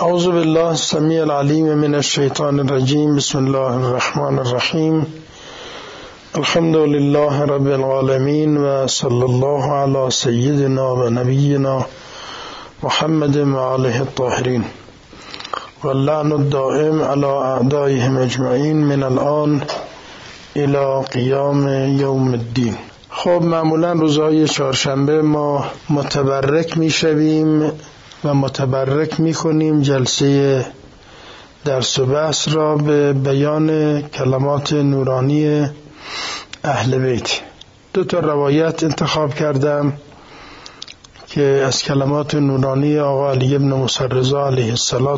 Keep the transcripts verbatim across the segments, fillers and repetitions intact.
اعوذ بالله السمیع العلیم من الشیطان الرجیم. بسم الله الرحمن الرحیم. الحمد لله رب العالمین و صلی الله علی سیدنا و نبینا محمد و آله الطاهرین و اللعن الدائم علی اعدائهم اجمعین من الان الى قیام یوم الدین. خب معمولا روزهای چهارشنبه ما متبرک می شویم و متبرک می کنیم جلسه درس و بحث را به بیان کلمات نورانی اهل بیت. دو تا روایت انتخاب کردم که از کلمات نورانی آقا علی ابن موسی رضا علیه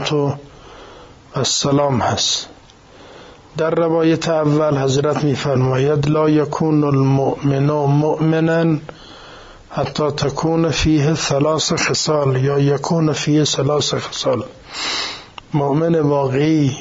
السلام هست. در روایت اول حضرت می فرماید لا یکون المؤمن مؤمنا حتی تکون فیه ثلاث خصال یا یکون فیه ثلاث خصال. مؤمن واقعی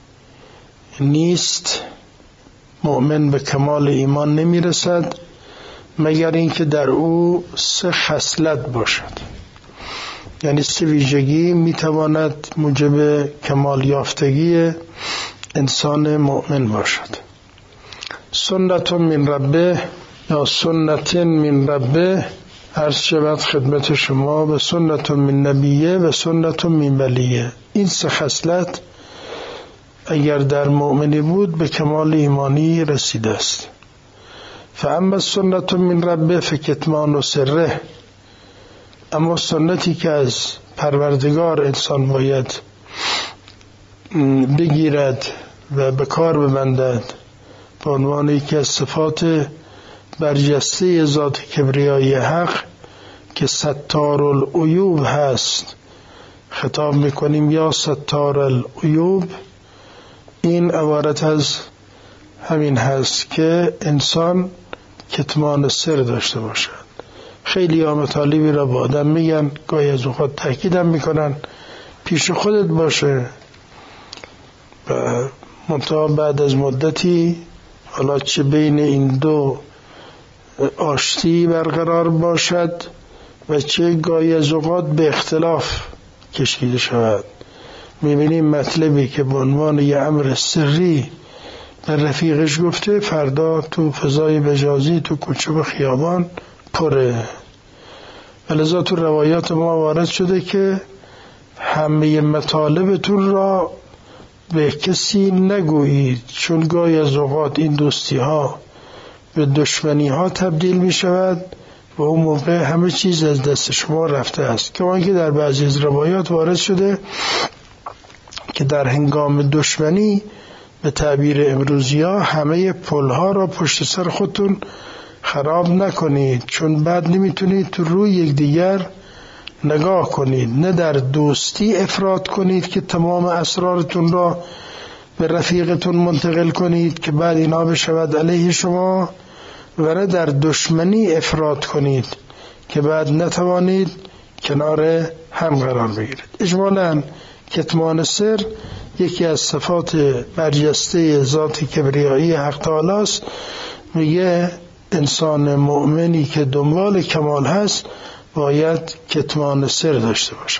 نیست، مؤمن به کمال ایمان نمی رسد مگر اینکه در او سه خصلت باشد، یعنی سه ویژگی می تواند موجب کمال یافتگی انسان مؤمن باشد. سنت من ربه یا سنت من ربه عرض شود خدمت شما به سنت من نبیه و سنت من ولیه. این سه خصلت اگر در مؤمنی بود به کمال ایمانی رسیده است. فاما سنت من ربه فکتمان و سره، اما سنتی که از پروردگار انسان باید بگیرد و به کار ببندد به عنوان یکی از صفات برجسته ذات کبریای حق که ستار العیوب هست، خطاب میکنیم یا ستار العیوب، این عبارت از همین هست که انسان کتمان سر داشته باشد. خیلی ها مطالبی را با آدم میگن، گاهی از اوقات تأکیدم میکنن پیش خودت باشه و منتها بعد از مدتی حالا چه بین این دو آشتی برقرار باشد و چه گاهی از اوقات به اختلاف کشیده شود، میبینیم مطلبی که به عنوان یه امر سری به رفیقش گفته فردا تو فضای مجازی تو کوچه و خیابان پره. ولذا تو روایات ما وارد شده که همه مطالبتون را به کسی نگویید، چون گاهی از اوقات این دوستی ها به دشمنی ها تبدیل می شود و اون موقع همه چیز از دست شما رفته است. که آنکه در بعضی از روایات وارد شده که در هنگام دشمنی به تعبیر امروزی ها همه پل ها را پشت سر خودتون خراب نکنید، چون بعد نمیتونید تو روی یکدیگر نگاه کنید. نه در دوستی افراط کنید که تمام اسرارتون را به رفیقتون منتقل کنید که بعد اینا بشود علیه شما، و نه در دشمنی افراط کنید که بعد نتوانید کنار هم قرار بگیرید. اجمالاً کتمان سر یکی از صفات برجسته ذات کبریایی حق تعالی است. میگه انسان مؤمنی که دنبال کمال هست باید کتمان سر داشته باشد.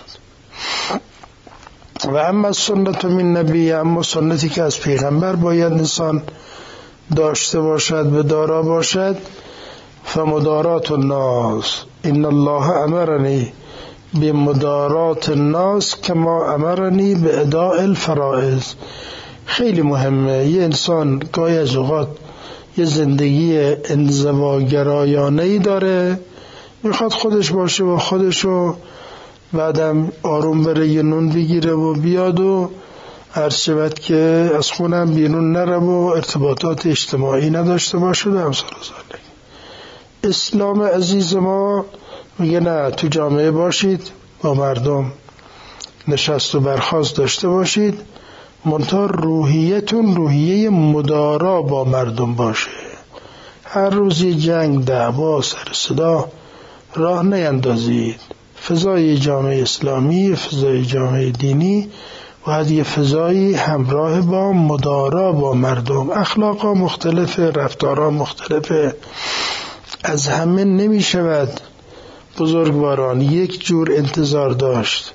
و اما سنت من نبی، اما سنتی که از پیغمبر باید انسان داشته باشد و دارا باشد. فمدارات الناس، ان الله امرنی بمدارات الناس کما امرنی به اداء الفرائض. خیلی مهمه. یه انسان گاهی از اوقات یه زندگی انزواگرایانه‌ای داره، میخواد خودش باشه و خودشو بعدم آروم بره یه نون بگیره و بیاد و هر شود که از خونم بیرون نره و ارتباطات اجتماعی نداشته باشه و امثال ذالک. اسلام عزیز ما میگه نه، تو جامعه باشید، با مردم نشست و برخاست داشته باشید، منتها روحیتون روحیه مدارا با مردم باشه. هر روزی جنگ، دعوا، سر صدا راه نیندازید. فضای جامعه اسلامی، فضای جامعه دینی باید یه فضایی همراه با مدارا با مردم. اخلاقا مختلفه، رفتارا مختلفه، از همه نمی شود بزرگواران یک جور انتظار داشت.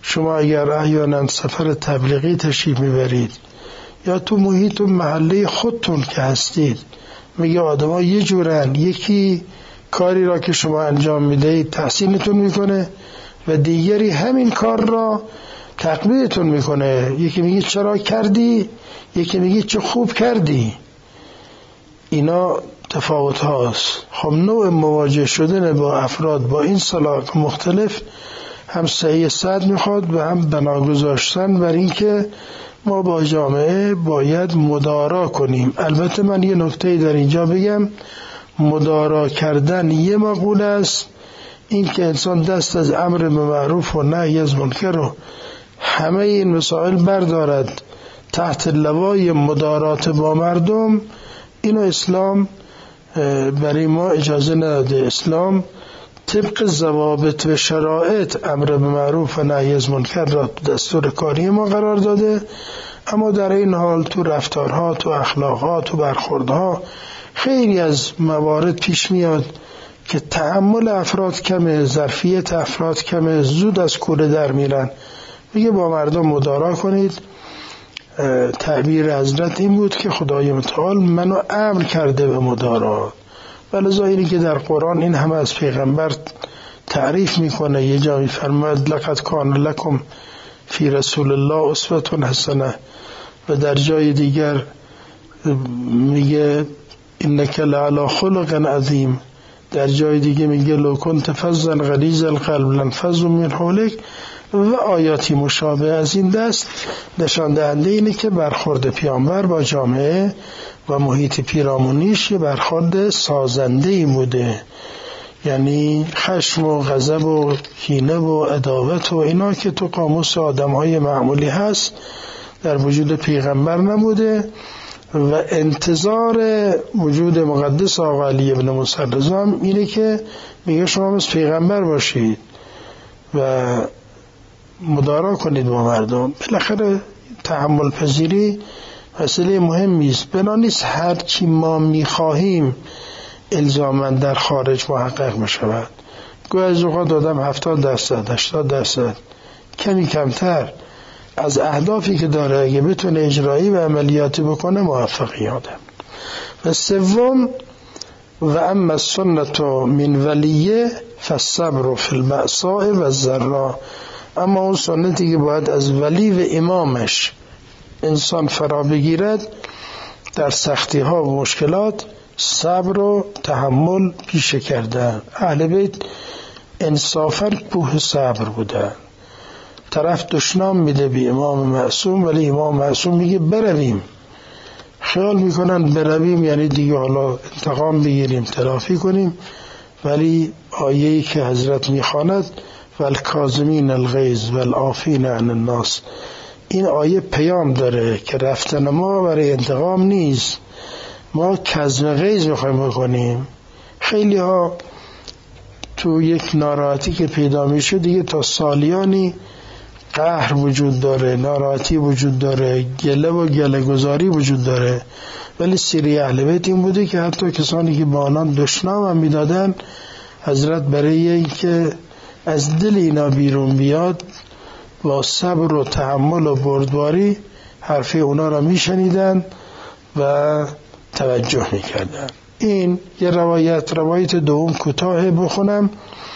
شما اگر احیانا سفر تبلیغی تشریف میبرید یا تو محیط و محله خودتون که هستید، میگه آدم ها یه جورن، یکی کاری را که شما انجام میدهید تحسینتون میکنه و دیگری همین کار را تقویتون میکنه. یکی میگه چرا کردی، یکی میگه چه خوب کردی. اینا تفاوت هاست. خب نوع مواجه شدن با افراد با این سلاک مختلف هم صحیح صد میخواد و هم بنا گذاشتن بر این که ما با جامعه باید مدارا کنیم. البته من یه نکته در اینجا بگم، مدارا کردن یه مقول است، این که انسان دست از امر به معروف و نهی از منکر رو همه این مسائل بردارد تحت لوای مدارات با مردم، اینو اسلام برای ما اجازه نداده. اسلام طبق ضوابط و شرایط امر به معروف و نهی از منکر را دستور کاری ما قرار داده، اما در این حال تو رفتارها، تو اخلاقها، تو برخوردها خیلی از موارد پیش میاد که تحمل افراد کمه، ظرفیت افراد کمه، زود از کوره در میرن. میگه با مردم مدارا کنید. تعبیر حضرت این بود که خدای متعال منو امر کرده به مدارا، ولذا اینی که در قرآن این همه از پیغمبر تعریف میکنه. یه جا میفرماید لقد کان لکم فی رسول الله اسوة حسنه، و در جای دیگر میگه انک لعلی خلق عظیم، در جای دیگه میگه لو کنت فظا غلیظ القلب لانفضوا من حولک، و آیاتی مشابه از این دست نشان دهنده اینه که برخورد پیامبر با جامعه و محیط پیرامونیش یه برخورد سازنده‌ای بوده. یعنی خشم و غضب و کینه و عداوت و اینا که تو قاموس آدم‌های معمولی هست در وجود پیغمبر نبوده. و انتظار وجود مقدس آقا علی ابن موسی رضا هم اینه که میگه شما مثل پیغمبر باشید و مدارا کنید با مردم. بالاخره تحمل پذیری مسئله مهمی است. بنا نیست هر چی ما میخواهیم الزاماً در خارج محقق میشود. گویا از اوقات آدم هفتاد درصد هشتاد درصد کمی کمتر از اهدافی که داره اگه بتونه اجرایی و عملیاتی بکنه موفقی آدم. و سوم و اما السنة من ولیه فالصبر فی المأساء و الضراء، اما اون سنتی که باید از ولی و امامش انسان فرا بگیرد در سختی ها و مشکلات، صبر و تحمل پیشه کردن. اهل بیت انصافاً کوه صبر بودن. طرف دشنام میده به امام معصوم، ولی امام معصوم میگه برویم. خیال میکنن برویم یعنی دیگه حالا انتقام بگیریم، تلافی کنیم، ولی آیه‌ای که حضرت میخواند والکاظمین الغیظ والعافین عن الناس، این آیه پیام داره که رفتن ما برای انتقام نیست، ما کظم غیظ میخوایم بکنیم. خیلی ها تو یک ناراحتی که پیدا میشه دیگه تا سالیانی قهر وجود داره، ناراحتی وجود داره، گله و گله گذاری وجود داره، ولی سیره اهل بیت این بوده که حتی کسانی که با آنان دشنام هم میدادن، حضرت برای اینکه از دل اینا بیرون بیاد با صبر و تحمل و بردباری حرف اونا را میشنیدن و توجه میکردن. این یه روایت روایت دوم کوتاه بخونم.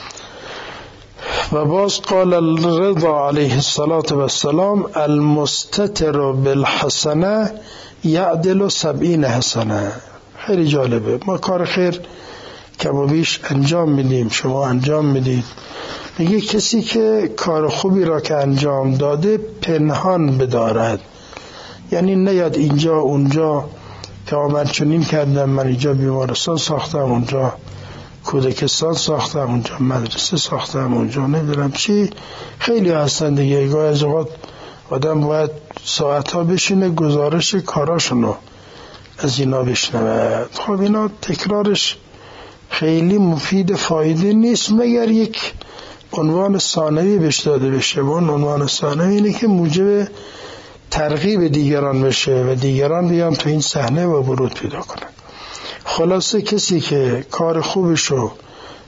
و باز قال الرضا علیه الصلاة والسلام المستتر بالحسنه یعدل سبعین حسنه. خیلی جالبه. ما کار خیر کم و بیش انجام میدیم، شما انجام میدید. میگه کسی که کار خوبی را که انجام داده پنهان بدارد، یعنی نیاد اینجا اونجا که من چنین کردم، من اینجا بیمارستان ساختم، اونجا کودکستان ساختم، اونجا مدرسه ساختم، اونجا نمیدونم چی. خیلی هستن دیگه. گاهی از اوقات آدم باید ساعتها بشینه گزارش کاراشونو از اینا بشنود. خب اینا تکرارش خیلی مفید فایده نیست مگر یک عنوان ثانوی بهش داده بشه. و اون عنوان ثانوی اینه که موجب ترغیب دیگران بشه و دیگران بیان تو این صحنه و ورود پیدا کنن. خلاصه کسی که کار خوبشو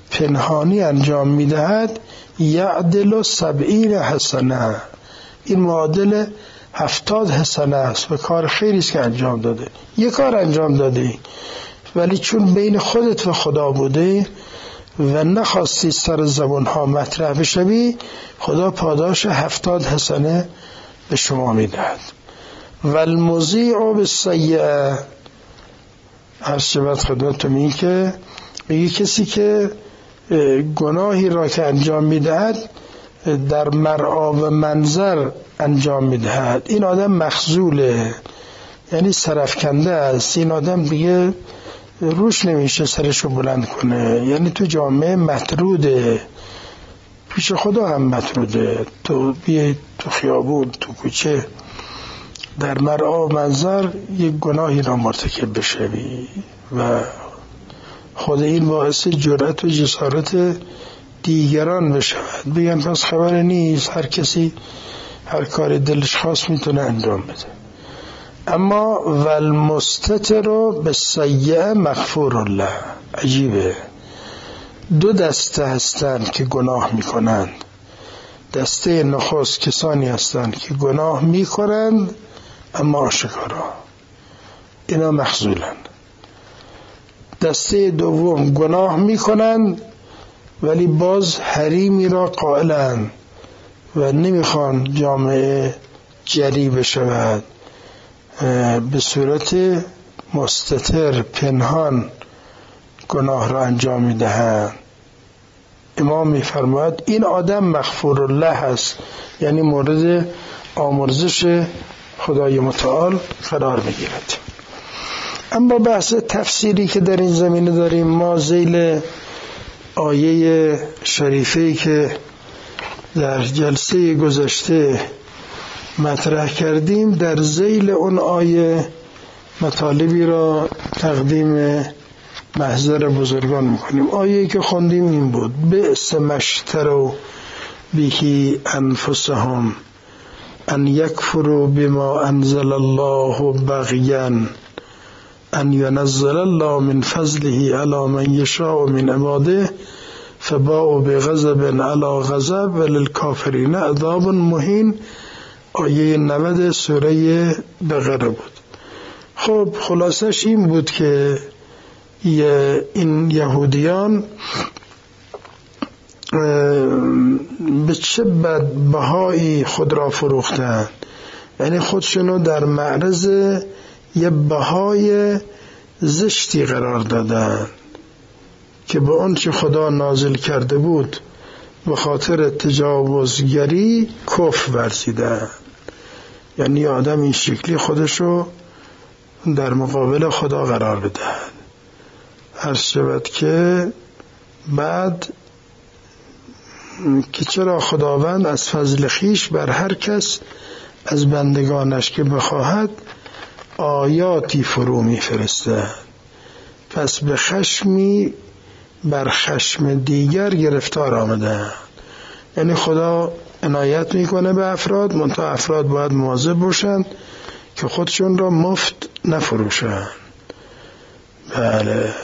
پنهانی انجام میدهد یعدل سبعین حسنه، این معادل هفتاد حسنه است و کار خیری است که انجام داده. یک کار انجام داده ولی چون بین خودت و خدا بوده و نخواستی سر زبان ها مطرح بشوی، خدا پاداش هفتاد حسنه به شما میدهد. و المضیع بالسیئه، هر شبت خدمتتون این که میگه کسی که گناهی را که انجام میدهد در مرعا و منظر انجام میدهد، این آدم مخذوله، یعنی سرفکنده است. این آدم دیگه روش نمیشه سرشو بلند کنه، یعنی تو جامعه مطروده، پیش خدا هم مطروده. تو بیای تو خیابون، تو کوچه، در مرعا و منظر یک گناهی را مرتکب بشوی و خود این باعث جرأت و جسارت دیگران بشود، بگن پس خبر نیست، هر کسی هر کار دلش خواست میتونه انجام بده. اما والمستتر بالسیئه مغفور له. عجیبه، دو دسته هستند که گناه میکنند. دسته نخست کسانی هستند که گناه میکنند اما آشکارا، اینا مخذولند. دسته دوم گناه میکنند ولی باز حریمی را قائلند و نمیخوان جامعه جری بشود، به صورت مستتر پنهان گناه را انجام میدهند. امام میفرماید این آدم مغفور الله است، یعنی مورد آمرزش خدای متعال قرار میگیرد. اما بحث تفسیری که در این زمینه داریم، ما ذیل آیه شریفه‌ای که در جلسه گذشته مطرح کردیم، در ذیل اون آیه مطالبی را تقدیم محضر بزرگان میکنیم. آیه‌ای که خوندیم این بود: بئس ما اشتروا به انفسهم ان یکفروا بما انزل الله بغیا ان ینزل الله من فضله علی من یشاء من عباده فباءوا بغضب علی غضب وللکافرین عذاب مهین. آیه نود سوره بقره بود. خب خلاصش این بود که این یهودیان به چه بدبهایی خود را فروختند، یعنی خودشونو در معرض یه بهای زشتی قرار دادن که به اون چه خدا نازل کرده بود به خاطر تجاوزگری کفر ورزیدن. یعنی آدم این شکلی خودشو در مقابل خدا قرار بده. هر شود که بعد که چرا خداوند از فضل خیش بر هر کس از بندگانش که بخواهد آیاتی فرو می فرسته، پس به خشمی بر خشم دیگر گرفتار آمده. یعنی خدا عنایت میکنه به افراد، منتها افراد باید مواظب باشند که خودشون را مفت نفروشن. بله،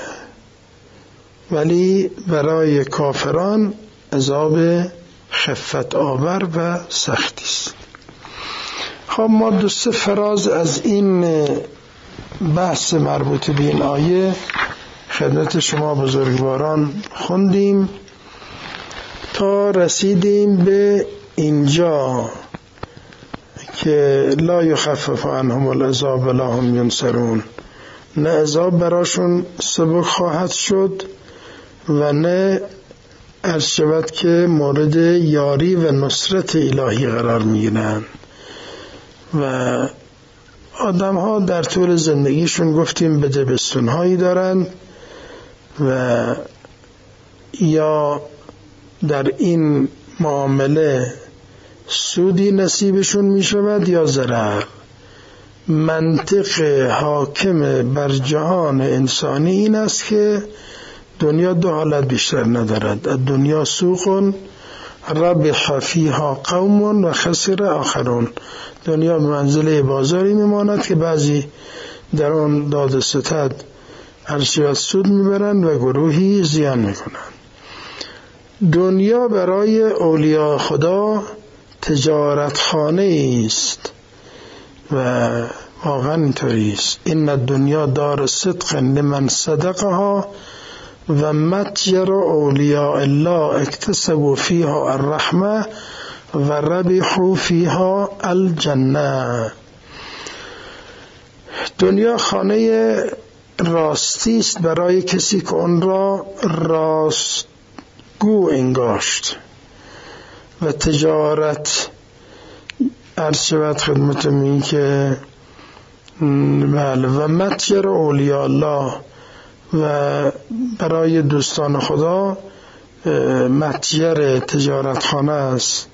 ولی برای کافران عذاب خفت آور و سختی است. خب ما دو سه فراز از این بحث مربوط به این آیه خدمت شما بزرگواران خوندیم تا رسیدیم به اینجا که لا یخفف عنهم العذاب ولا هم ینصرون، نه عذاب براشون سبک خواهد شد و نه عرض شود که مورد یاری و نصرت الهی قرار میگیرن. و آدم ها در طول زندگیشون گفتیم به دبستون هایی دارن و یا در این معامله سودی نصیبشون می شود یا ضرر. منطق حاکم بر جهان انسانی این است که دنیا دو حالت بیشتر ندارد: دنیا سوق ربح فیها قوم و خسر آخرون. دنیا به منزله بازاری میماند که بعضی در آن داد ستد هرچی از سود میبرند و گروهی زیان میکنند. دنیا برای اولیاء خدا تجارتخانه است و واقعا اینطوری است. این الدنیا دار صدق لمن صدقها و متجر اولیاء الله اکتسبوا فیها الرحمه و ربحوا فیها الجنه. دنیا خانه راستی است برای کسی که اون را راستگو انگاشت و تجارت عرض شود خدمتم این که بله و متجر اولیاء الله و برای دوستان خدا متجر تجارتخانه است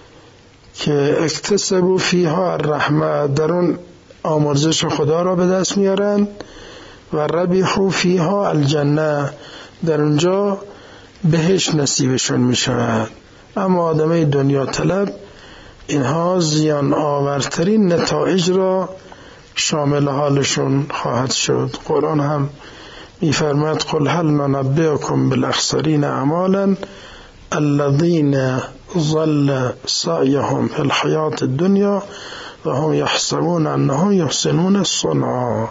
که اکتسبوا فیها الرحمه، در اون آمرزش خدا را به دست میارن و ربحوا فیها الجنه، در اونجا بهشت نصیبشون میشود. اما آدمای دنیا طلب اینها زیان آورترین نتایج را شامل حالشون خواهد شد. قرآن هم میفرماید قل هل ننبئکم بالاخسرین اعمالا الذین ضل سعیهم فی الحیاة الدنیا و هم یحسبون انهم یحسنون صنعا.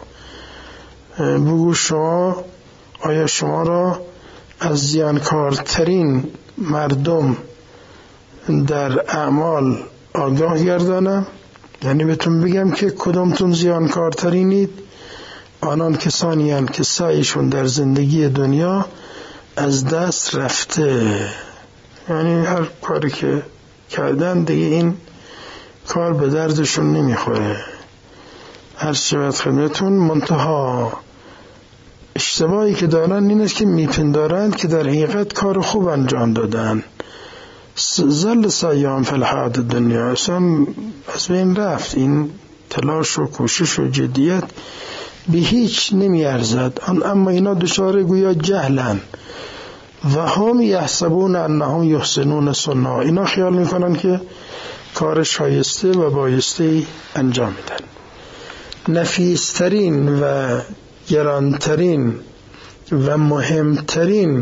بگو شما آیا شما را از زیانکارترین مردم در اعمال آگاه گردانم؟ یعنی بهتون بگم که کدومتون زیانکارترینید؟ آنان کسانی هستند که سعیشون در زندگی دنیا از دست رفته، یعنی هر کاری که کردن دیگه این کار به دردشون نمیخوره. هر شود خدمتون منتها اشتباهی که دارن این است که میپندارند که در حقیقت کار خوب انجام دادن. ظل سعیهم فی الحیاة الدنیا، اصلا از بین رفت. این تلاش و کوشش و جدیت به هیچ نمی ارزد. اما اینا دچار گویا جهلن و هم یحسبون انهم یحسنون صنعا، اینا خیال میکنن که کار شایسته و بایسته انجام میدن. نفیسترین و گرانترین و مهمترین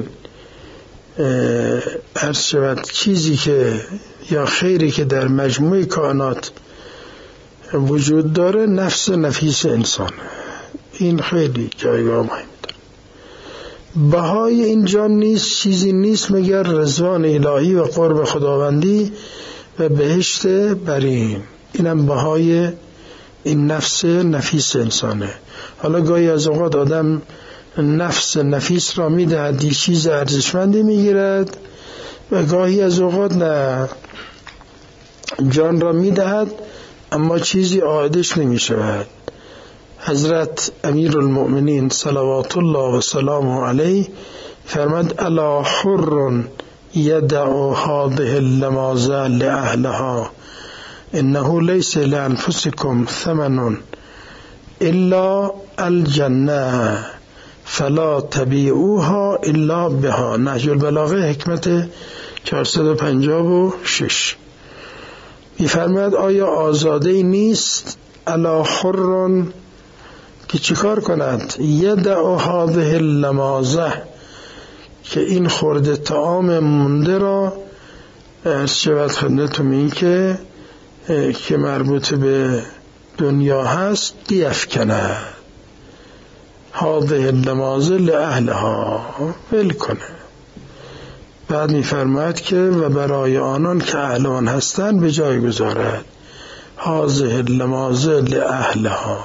عرض شود چیزی که یا خیری که در مجموع کائنات وجود داره نفس نفیس انسان. این خیلی جایگاه مهم داره. بهای این جان نیست چیزی نیست مگر رضوان الهی و قرب خداوندی و بهشت برین. اینم بهای این نفس نفیس انسانه. حالا گاهی از اوقات آدم نفس نفیس را میدهد یه چیز ارزشمندی میگیرد و گاهی از اوقات نه، جان را میدهد اما چیزی عائدش نمیشود. حضرت امیر المؤمنین صلوات الله و سلامه علیه فرمود الا حر یدع هذه اللمازه لأهلها انه لیس لانفسکم ثمن الا الجنه فلا تبیعوها الا بها. نهج البلاغه حکمت چهارصد و پنجاه و شش می‌فرماید آیا آزاده نیست الا حر که چیکار کند یدع هذه اللمازه که این خورده طعام مونده را شود خدمتتون این که که مربوط به دنیا هست بیفکنه. هذه اللمازه لأهلها ول کنه. بعد می‌فرماید که و برای آنان که اهل آن هستند به جای گذارد. هذه اللمازه لأهلها.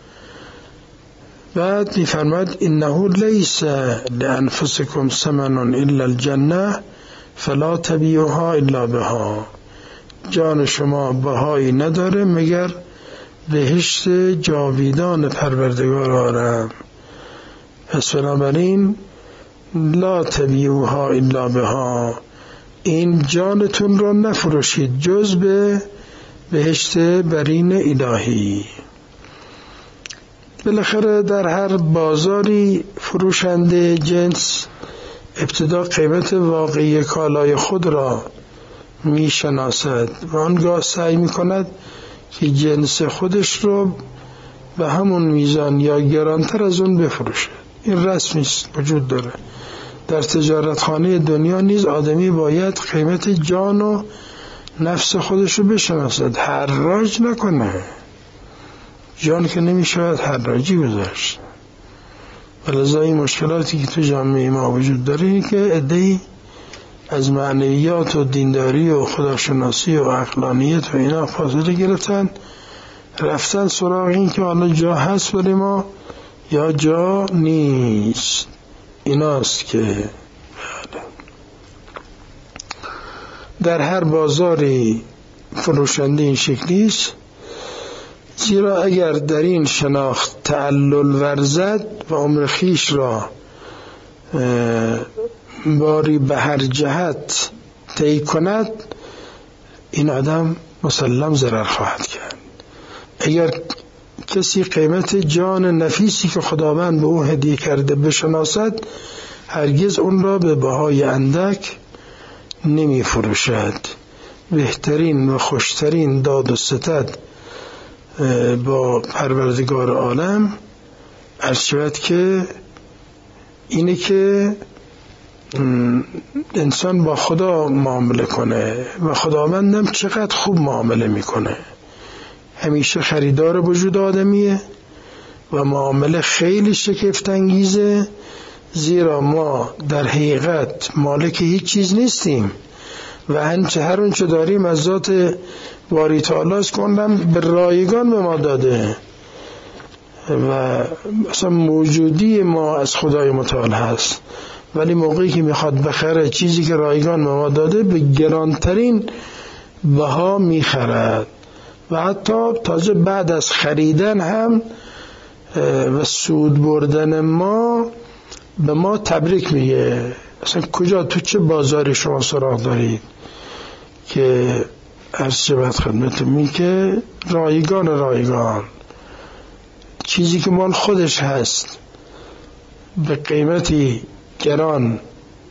بعد می‌فرماید انه لیس لانفسکم ثمن الا الجنه فلا تبیعوها الا بها. جان شما بهایی نداره مگر بهشت جاویدان پروردگار آرم. پس بنابراین لا تبیعوها الا بها، این جانتون را نفروشید جز به بهشت برین الهی. بالاخره در هر بازاری فروشنده جنس ابتدا قیمت واقعی کالای خود را می شناسد و آنگاه سعی می کند که جنس خودش را به همون میزان یا گرانتر از اون بفروشه. این رسمی است، وجود داره. در تجارتخانه دنیا نیز آدمی باید قیمت جان و نفس خودش رو بشناسد، حراج نکنه. جان که نمیشود حراجی گذاشت. ولذا این مشکلاتی که تو جامعه ما وجود داره این که عده‌ای از معنویات و دینداری و خداشناسی و عقلانیت و اینا فاصله گرفتن، رفتن سراغ این که حالا جا هست برای ما یا جا نیست. ایناست که در هر بازاری فروشنده این شکلیست، زیرا اگر در این شناخت تعلل ورزد و عمر خویش را باری به هر جهت طی کند، این آدم مسلم ضرر خواهد کرد. اگر کسی قیمت جان نفیسی که خداوند به او هدیه کرده بشناسد، هرگز اون را به بهای اندک نمی فروشد. بهترین و خوشترین داد و ستد با پروردگار عالم عرض شود که اینه که انسان با خدا معامله کنه و خداوندم چقدر خوب معامله میکنه. همیشه خریدار وجود آدمیه و معامله خیلی شگفت انگیزه، زیرا ما در حقیقت مالک هیچ چیز نیستیم و هنچه هر اونچه داریم از ذات باری تعالی است که اونم به رایگان به ما داده و اصلا موجودی ما از خدای متعال هست. ولی موقعی که میخواد بخره چیزی که رایگان به ما داده، به گرانترین بها میخرد و حتی تازه بعد از خریدن هم و سود بردن ما به ما تبریک میگه. اصلا کجا تو چه بازاری شما سراغ دارید که عرض شود خدمتتون می که رایگان رایگان چیزی که مال خودش هست به قیمتی گران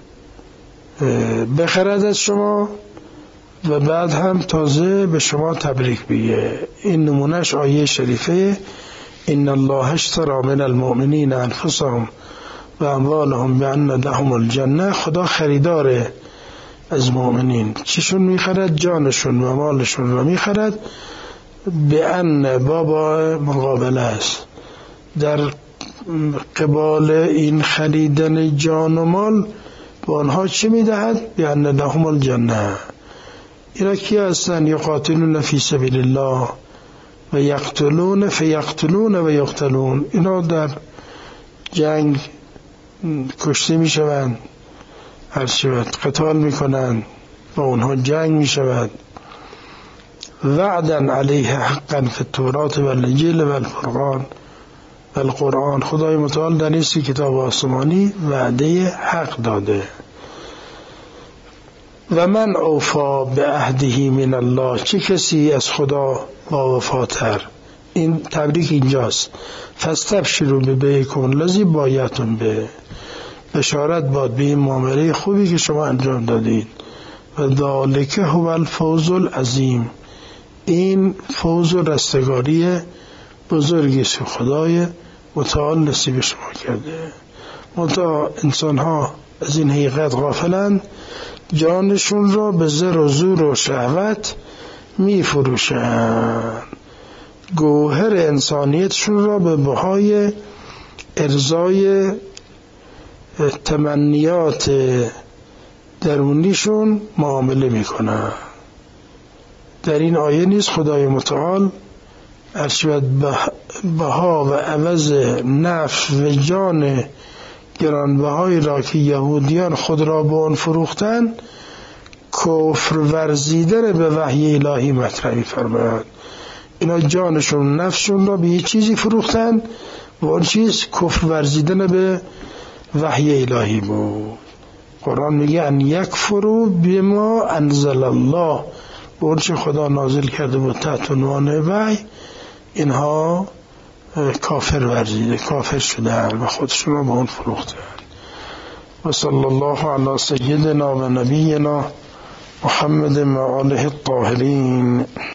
بخرد از شما و بعد هم تازه به شما تبریک بگه. این نمونهش آیه شریفه ان الله اشتری من المؤمنین انفسهم و اموالهم بان لهم الجنه. خدا خریداره از مؤمنین، چیشون میخرد؟ جانشون و مالشون رو میخرد. به ان بابا مقابله است، در قبال این خریدن جان و مال به آنها چی میدهد؟ به ان لهم الجنه. اینا کی هستن؟ یقاتلون فی سبیل الله و یقتلون فیقتلون و یقتلون. اینا در جنگ کشته می شوند، هر شود قتال می کنند و اونها جنگ می شود. وعدا علیه حقا فی التورات و الانجیل و الفرقان و القرآن. خدای متعال در این کتاب آسمانی وعده حق داده. و من اوفا به عهده من الله. چه کسی از خدا با وفاتر؟ این تبریک اینجاست. فاستبشروا ببیعکم الذی بایعتم به. بشارت باد به این معامله خوبی که شما انجام دادید. و ذالک هو الفوز العظیم. این فوز و رستگاری بزرگی است که خدای متعال نصیب شما کرده. منتها انسان ها از این حقیقت غافلند، جانشون را به زر و زور و شهوت می فروشند، گوهر انسانیتشون را به بهای ارضای تمنیات درونیشون معامله می کنند. در این آیه نیز خدای متعال ارشد بها و عوض نفس و جان گرانبهایی را که یهودیان خود را به آن فروختن، کفر ورزیدن به وحی الهی مطرح می‌فرماید. اینا جانشون نفسشون را به یه چیزی فروختن و اون چیز کفر ورزیدن به وحی الهی بود. قرآن میگه ان یکفروا بما انزل الله، به اون چه خدا نازل کرده بود تحت عنوان وحی، اینها کافر ورزیده، کافر شدن و خودشون را به اون فروختن. و صلی الله علی سیدنا و نبینا محمد و آله الطاهرین.